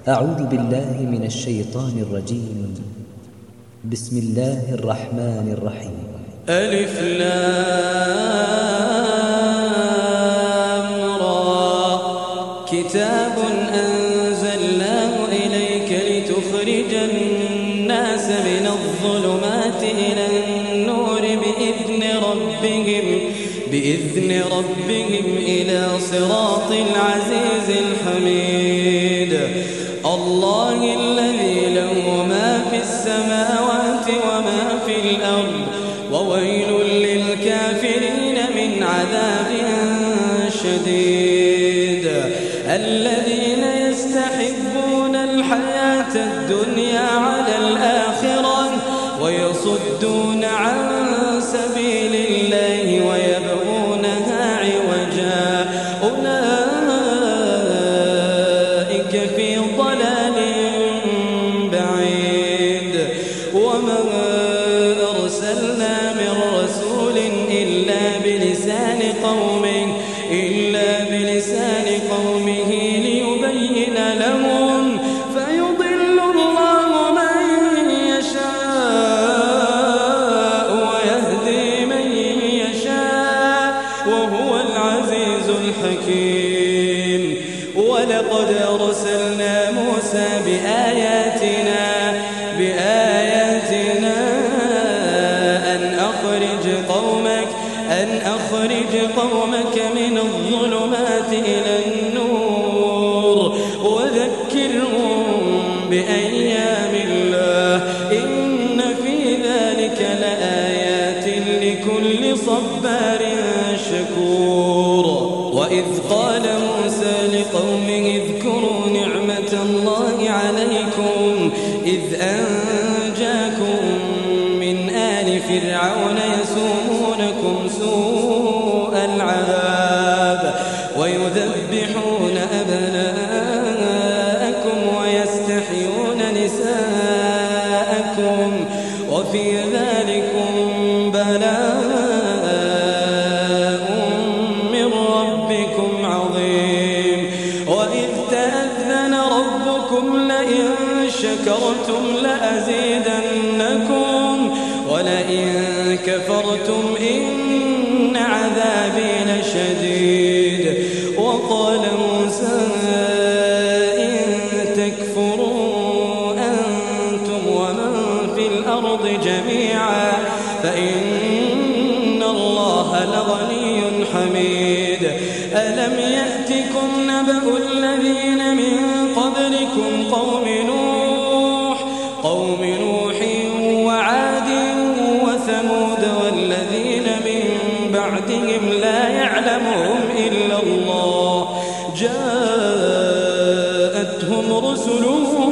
أعوذ بالله من الشيطان الرجيم. بسم الله الرحمن الرحيم. ألف لام را كتاب أنزلناه إليك لتخرج الناس من الظلمات إلى النور بإذن ربهم إلى صراط العزيز الحميد. الله الذي له ما في السماوات وما في الأرض وويل للكافرين من عذاب شديد. الذين يستحبون الحياة الدنيا على الآخرة ويصدون عن سبيل الله ويبغونها عوجا أولئك في ضلال بعيد. وما أرسلنا من رسول إلا بلسان قومه ليبين لهم فيضل الله من يشاء ويهدي من يشاء وهو العزيز الحكيم. ولقد أرسلنا موسى بآياتنا أن أخرج قومك من الظلمات إلى النور وذكرهم بأيام الله إن في ذلك لآيات لكل صبار شكور. وإذ قال موسى لقومه اذكروا نعمة الله عليكم إذ أنجاكم من آل فرعون يسومونكم سوء العذاب ويذبحون أبناءكم ويستحيون نساءكم وفي ذلكم بلاء من ربكم عظيم. وإذ تأذن ربكم لئن شكرتم لأزيدنكم ولئن كفرتم إن عذابي لشديد. وقال موسى إن تكفروا أنتم ومن في الأرض جميعا فإن الله لغني حميد. ألم يأتكم نبأ الذين من قبلكم قوم نوح وعاد وثمود والذين من بعدهم لا يعلمهم إلا الله جاءتهم رسلهم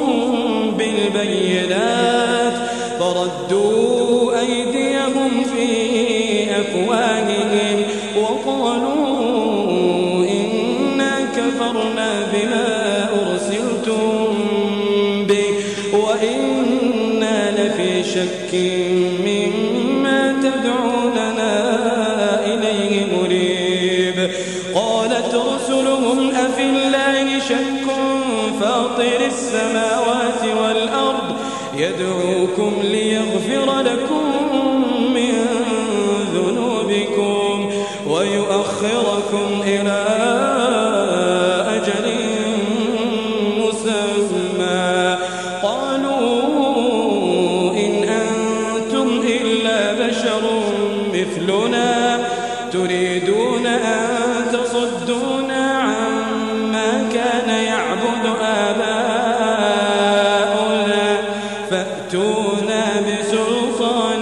بالبينات فردوا أيديهم في أفواههم وقالوا إنا كفرنا بما أرسلتم به وإنا لفي شك مما تدعوننا إليه مريب. قالت رسلهم أفي الله شك فاطر السماوات والأرض يدعوكم ليغفر لكم من ذنوبكم ويؤخركم إلى أجل مسمى. قالوا إن أنتم إلا بشر مثلنا تريدون أن تصدونا عما كان يعبد آباؤنا فأتونا بسلطان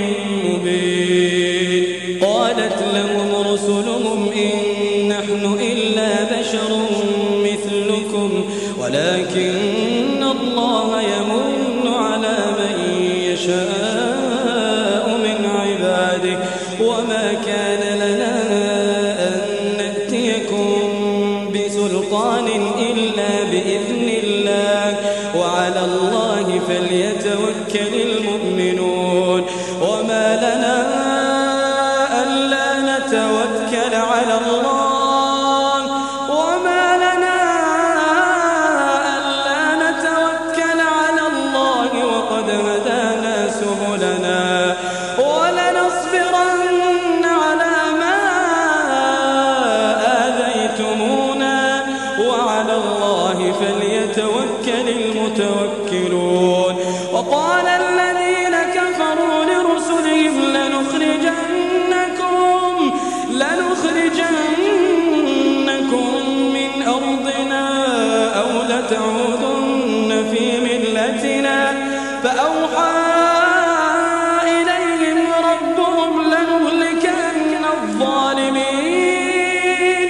مبين. قالت لهم رسلهم إن نحن إلا بشر مثلكم ولكن الله يمن على من يشاء من عباده وما كان لنا أن نأتيكم بسلطان إلا بإذن الله وعلى الله فليتوكل المؤمنون. وما لنا ألا نتوكل على الله وما لنا ألا فليتوكل المتوكلون. وقال الذين كفروا لرسلهم لنخرجنكم من أرضنا أو لتعودن في ملتنا فأوحى إليهم ربهم لنهلكن الظالمين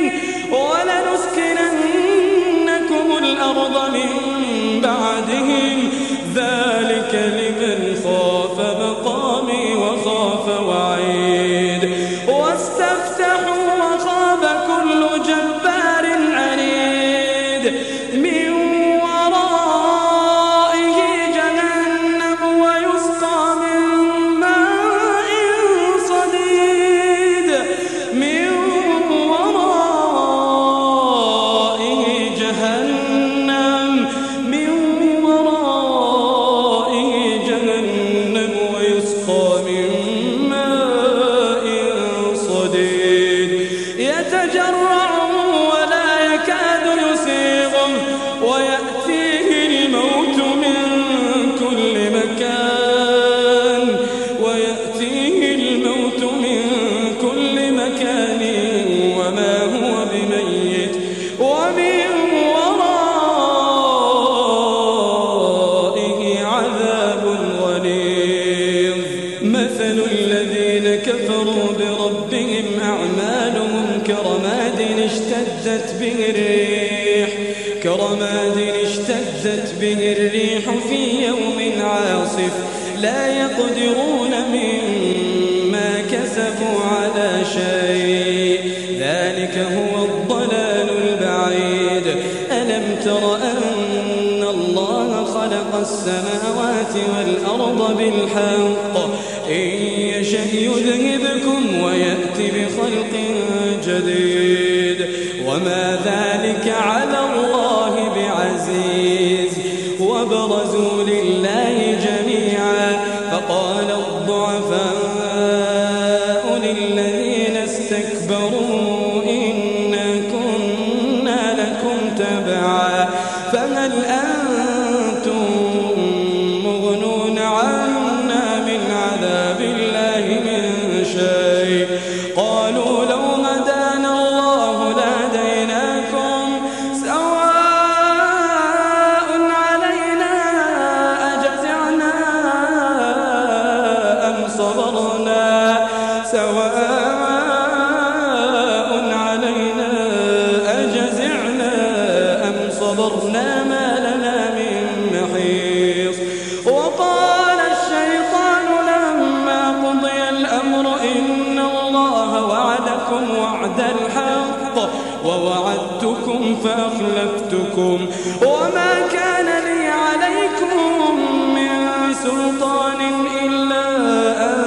ولنسكننكم الأرض من بعدهم ذلك لمن خاف مقامي وخاف وعيد. واستفتحوا وخاب كل جبار عنيد من ورائه جهنم ويسقى من ماء صديد من ورائه جهنم ويسقى من ماء صديد يتجرعه ولا يكاد يسيغه ويأتيه الموت من كل مكان وما هو بميت ومن ورائه عذاب غليظ. مثل الذين كفروا بربهم أعمالهم كرماد اشتدت به الريح في يوم عاصف لا يقدرون مما كسبوا على شيء ذلك هو الضلال البعيد. ألم تر أن الله خلق السماوات والأرض بالحق إن يشأ يذهبكم ويأتي بخلق جديد وما ذلك على الله بعزيز. وبرزوا لله جميعا فقال الضعفاء للذين استكبروا إنا كنا لكم تبعا فهل أنتم مغنون عنا من عذاب الله من شيء. قالوا لو هدانا الله لهديناكم سواء علينا أجزعنا أم صبرنا ما لنا من محيص. وقال الشيطان لما قضي الأمر إن الله وعدكم وعد الحق ووعدتكم فأخلفتكم وما كان لي عليكم من سلطان إلا أن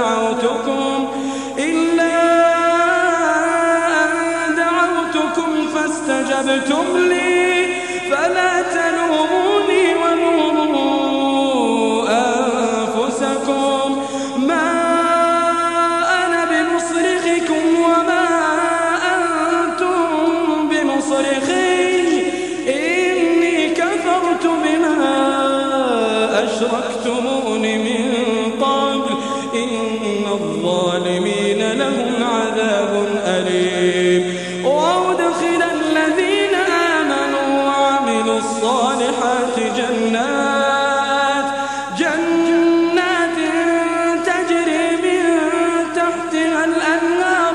دعوتكم فاستجبتم لي فلا تلوموني ولوموا أنفسكم ما أنا بمصرخكم وما أنتم بمصرخي إني كفرت بما أشركتمون من قبل إن الظالمين لهم عذاب أليم. وأدخل الذين آمنوا وعملوا الصالحات جنات تجري من تحتها الأنهار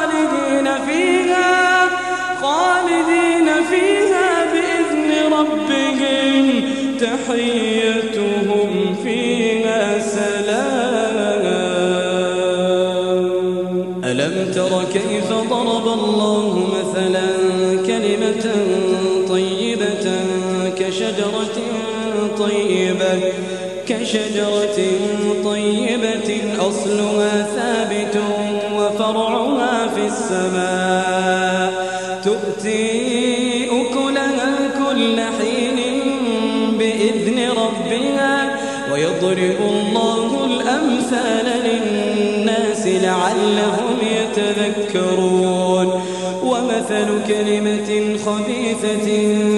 خالدين فيها بإذن ربهم تحيتهم فيها سلام. ألم تر كيف ضرب الله مثلا كلمة طيبة كشجرة طيبة أصلها ثابت وفرعها في السماء تؤتي أكلها كل حين بإذن ربها ويضرب الله الأمثال للناس لعلهم يتذكرون. ومثل كلمة خبيثة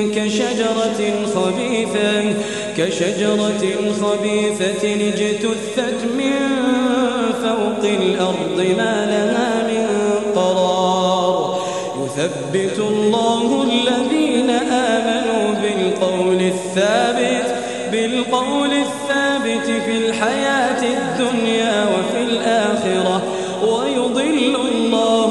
كشجرة خبيثة اجتثت من فوق الأرض ما لها من قرار يثبت الله الذين آمنوا بالقول الثابت في الحياة الدنيا وفي الآخرة ويضل الله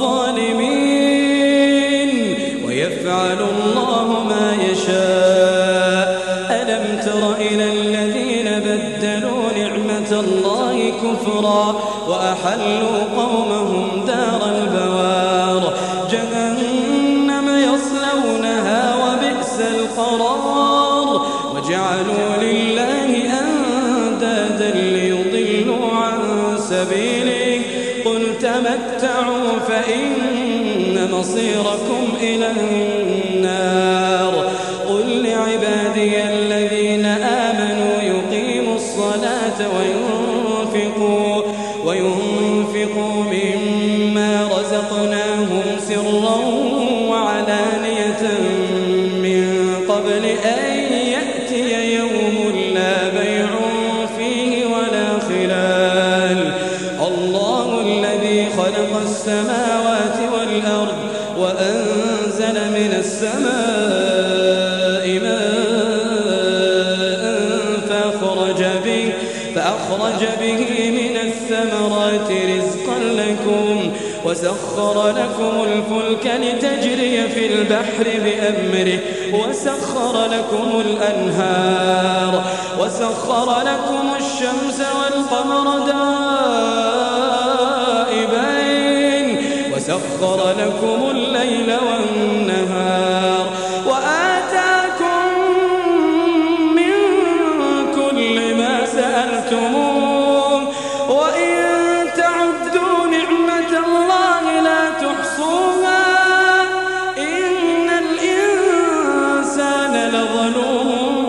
الظالمين ويفعل الله ما يشاء. ألم تر إلى الذين بدلوا نعمة الله كفرا وأحلوا قومهم دار البوار جهنم يصلونها وبئس القرار وجعلوا لله أندادا ليضلوا عن سبيله قل تمتعوا فإن مصيركم إلى النار قل لعبادي الذين آمنوا يقيموا الصلاة وينفقوا مما رزقناهم سرا وعلانية من قبل أن يأتي يوم لا بيع فيه ولا خلال الله الذي خلق السماوات والأرض وأنزل من السماء ماء فأخرج به من الثمرات رزقا لكم وسخر لكم الفلك لتجري في البحر بأمره وسخر لكم الأنهار وسخر لكم الشمس والقمر دائبين وسخر لكم الليل والنهار وآتاكم من كل ما سألتموه وإن تعدوا نعمة الله لا تحصوها إن الإنسان لظلوم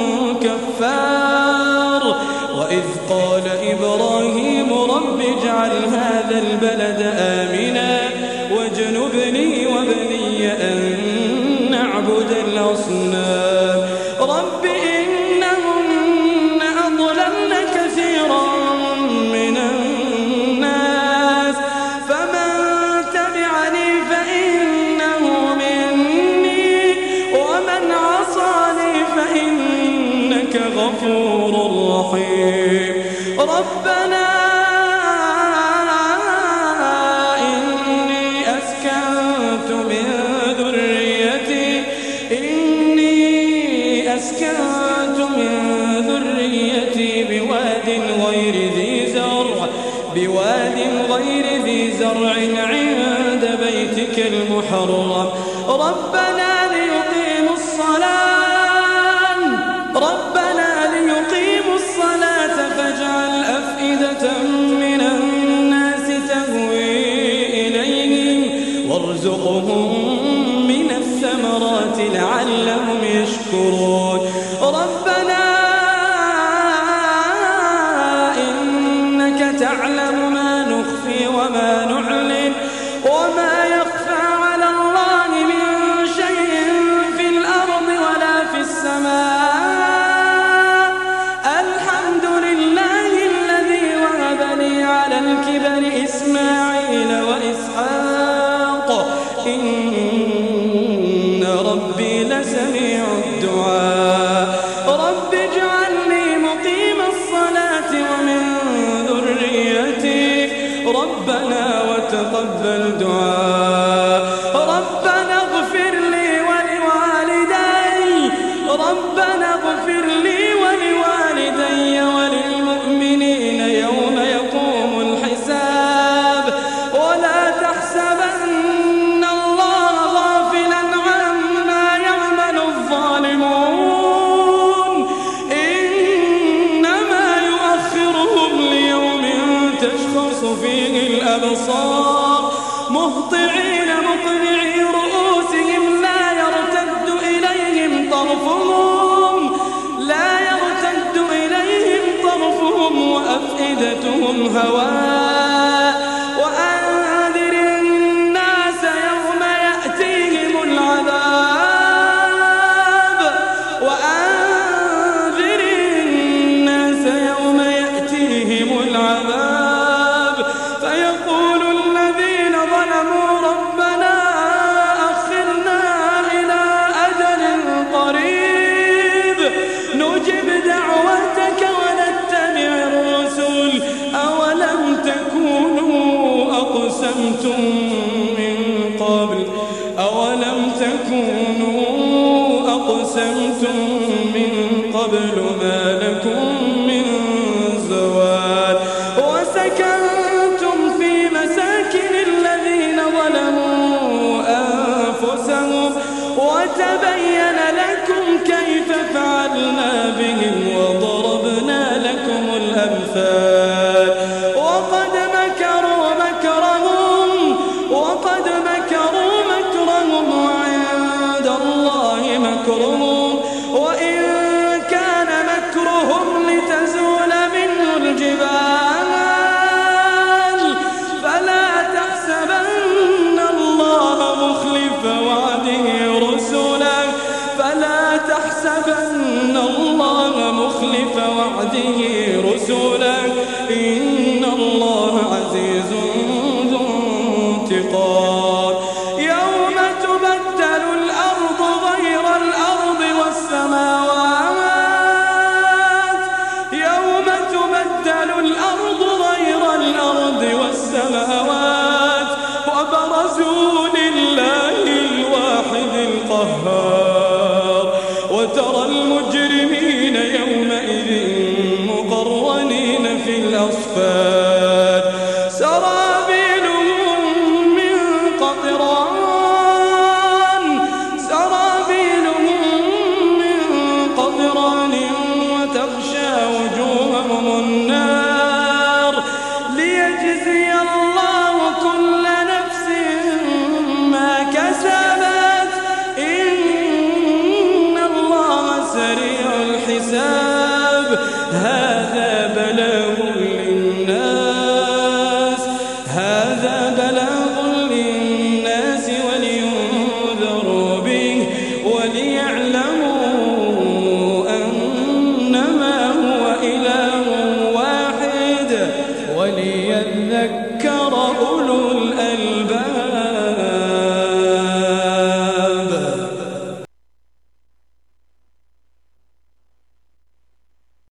كفار وإذ قال إبراهيم رب اجعل هذا البلد آمنا واجنبني وبني أن نعبد الأصنام رب إنهن أضللن كثيرا من الناس فمن تبعني فإنه مني ومن عصاني فإنك غفور رحيم ربنا إني أسكنت من ذريتي بواد غير ذي زرع عند بيتك المحرم ربنا ليقيموا الصلاة فاجعل أفئدة من الناس تهوي إليهم وارزقهم من الثمرات لعلهم يشكرون ربنا إنك تعلم ما نخفي وما نعلن وما يخفى على الله من شيء في الأرض ولا في السماء الحمد لله الذي وهب لي على الكبر إسماعيل وإسحاق إن ربي لسميع الدعاء رب اجعلني مقيم الصلاة ومن ذريتي ربنا وتقبل دعاء ربنا اغفر لي ولوالدي وللمؤمنين يوم يقوم الحساب ولا تحسبن الله غافلا عما يعمل الظالمون إنما يؤخرهم ليوم تشخص فيه الأبصار مهطعين مقنعي رؤوسهم لا يرتد إليهم طرفهم لا قبل ما لكم من زوال وسكنتم في مساكن الذين ظلموا أنفسهم وتبين لكم كيف فعلنا بهم وضربنا لكم الأمثال وقد مكروا مكرهم وعند الله مكرهم وإن كان مكرهم لتزول منه الجبال فلا تحسبن الله مخلف وعده رسله إن الله عزيز ذو انتقام يوم تبدل الأرض غير الأرض والسماوات وبرزوا لله الواحد القهار وترى المجرمين يومئذ مقرنين في الأصفاد سرابيلهم من قطران وتغشى وجوههم النار ليجزي الله كل نفس ما كسبت إن الله سريع الحساب